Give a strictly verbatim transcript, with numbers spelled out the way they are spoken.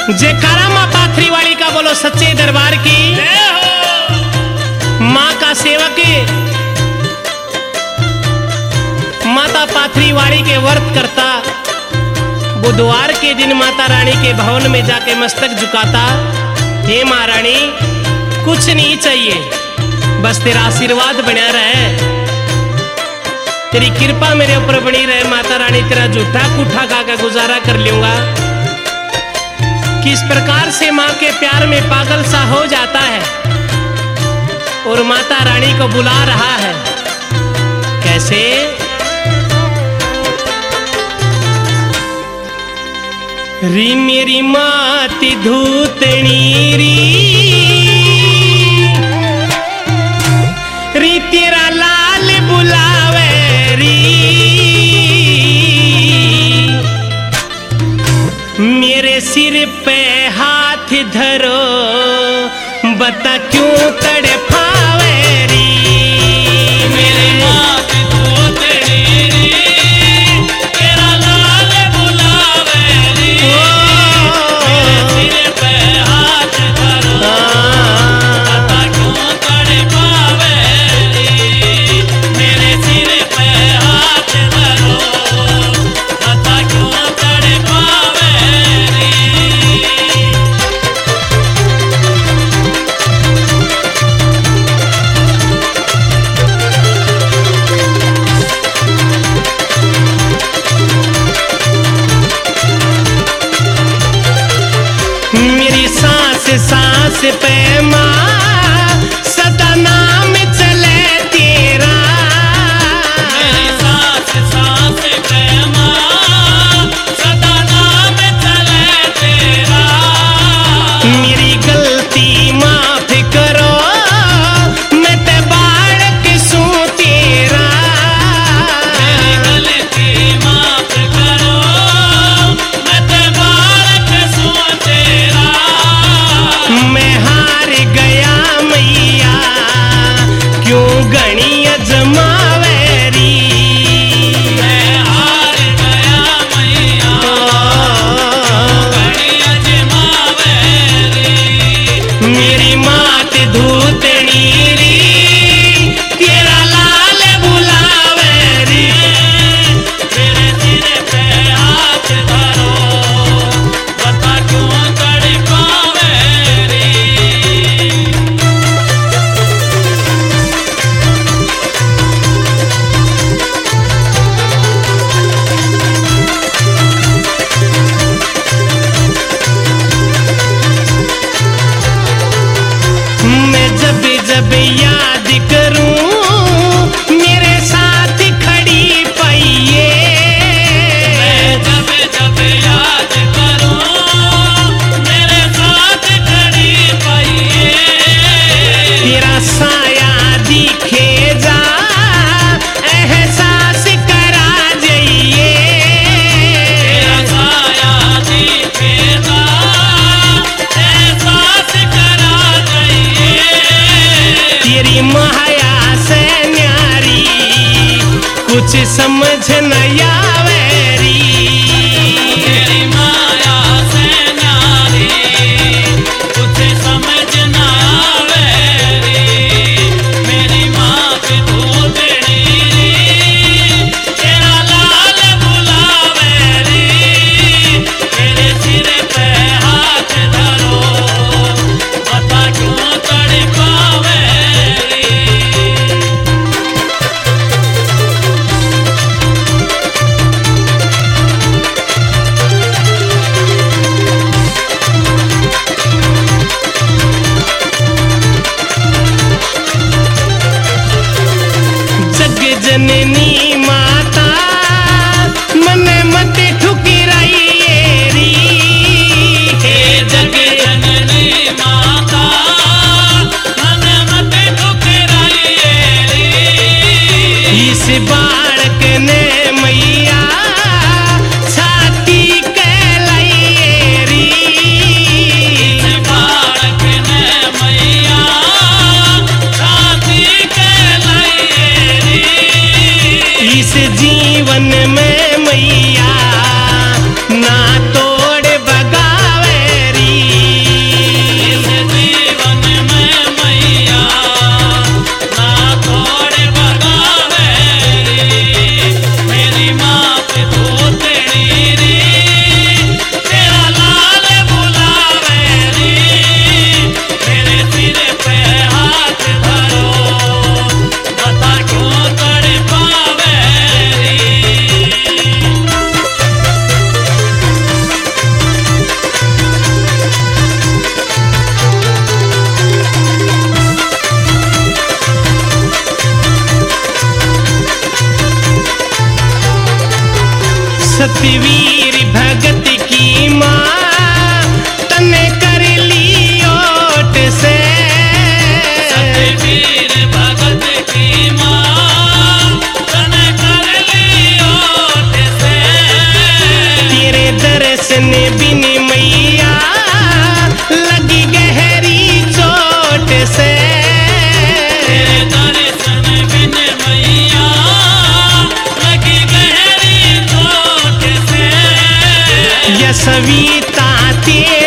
जयकारा माँ पाथरी वाली का बोलो सच्चे दरबार की। माँ का सेवक माता पाथरी वाली के व्रत करता, बुधवार के दिन माता रानी के भवन में जाके मस्तक झुकाता। हे माँ रानी, कुछ नहीं चाहिए, बस तेरा आशीर्वाद बना रहे, तेरी कृपा मेरे ऊपर बनी रहे। माता रानी तेरा जूठा कूठा खा कर गुजारा कर लूंगा। किस प्रकार से माँ के प्यार में पागल सा हो जाता है और माता रानी को बुला रहा है। कैसे? री मेरी माती धूतनी री, री तेरा लाल बुलावे री, मेरे सिर पे हाथ धरो, बता क्यों तड़पावे री। मेरी मात धूतनी री, तेरा लाल बुलावे री, मेरे सिर पे हाथ धरो, बता क्यों तड़पावे री। मेरे सिर पे हाथ धरो, बता क्यों तड़पावे री। मेरी सांस सांस पे माँ सदा नाम चले तेरा, मेरी सांस सांस पे माँ सदा नाम चले तेरा। मेरी गलती माफ करो, मैं ते बालक सूं तेरा, मेरी गलती माफ करो, मैं ते बालक सूं तेरा। मैं हार गया मैया, क्यों गणी अजमावेरी। मैं हार गया मैया, गणी अजमावेरी। मेरी मात धूतनी री, तेरा लाल बुलावे री, मेरे सिर पे हाथ धरो, बता क्यों तड़पावे री। मैं जब जब याद करूं, मेरे साथ खड़ी पाइए। मैं जब जब याद करूं, मेरे साथ खड़ी पाइए। तेरा साया दिखे जा, एहसास करा जाइए। तेरा साया दिखे जा, एहसास करा जाइए। तेरी माया से न्यारी, कुछ समझ न आवेरी। तेरी माया से न्यारी, कुछ समझ न आवेरी। मेरी मात धूतनी री, तेरा लाल बुलावे री, मेरे सिर पे हाथ धरो, बता क्यों तड़पावे री। जग जननी माता, मन मत ठुकराइए री। हे जग जननी माता, मन मत ठुकराइए री। इस बालक ने मैया छाती कहलाइए री। इस बालक ने मैया छाती कहलाइए री। इस जीवन में मैया ना तोड़ बगावेरी। सतवीर भगत की माँ तने कर ली ओट से, सतवीर भगत की माँ तने कर ली ओट से। तेरे दर्शन बिन मैया लगी गहरी चोट से, तेरे दर्शन बिन मैया लगी गहरी चोट से। यशवीता तेरी